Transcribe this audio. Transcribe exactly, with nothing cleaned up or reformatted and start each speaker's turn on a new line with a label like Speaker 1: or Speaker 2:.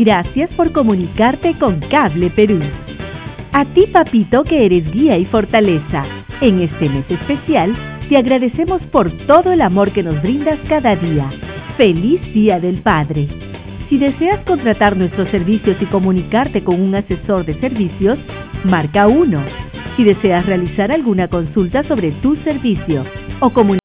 Speaker 1: Gracias por comunicarte con Cable Perú. A ti, papito, que eres guía y fortaleza. En este mes especial, te agradecemos por todo el amor que nos brindas cada día. ¡Feliz Día del Padre! Si deseas contratar nuestros servicios y comunicarte con un asesor de servicios, marca uno. Si deseas realizar alguna consulta sobre tu servicio o comunicar